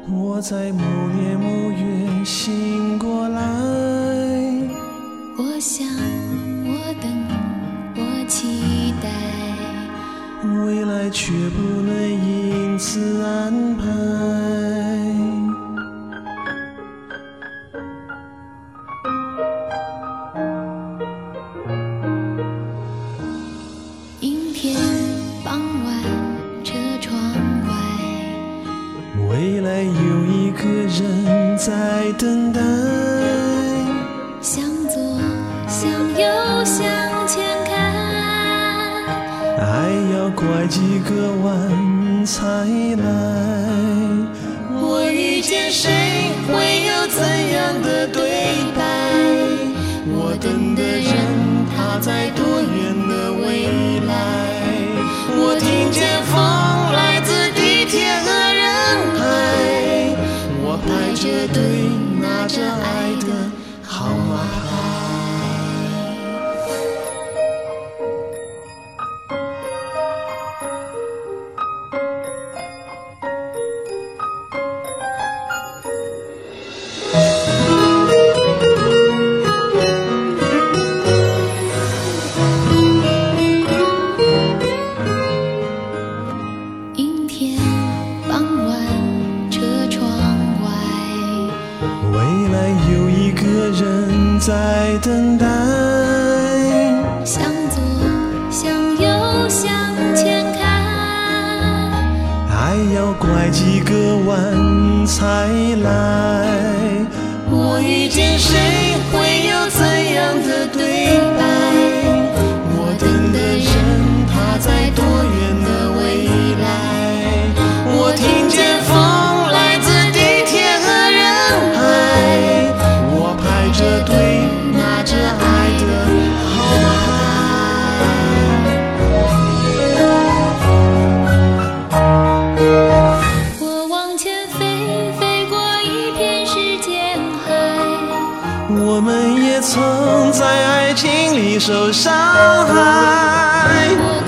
我在某年某月醒过来， 我想，我等，我期待， 未来却不能因此安排。 阴天傍晚，车窗外， 未来有一个人在等待， 向左，向右，向前看， 还要拐几个弯才来。 我遇见谁，会有怎样的对白？我等的人，他在多远的未来？我听见风来自地铁和人海，我排着队拿着爱的号码牌。阴天傍晚，车窗外， 未来有一个人在等待， 向左，向右，向前看， 还要拐几个弯才来。 我遇见谁，会有怎样的对白？我等的人，他在多远的未来？我听见风来自地铁和人海，我排着队拿着爱的号码牌。我往前飞，飞过一片时间海， 我们也曾在爱情里受伤害。 我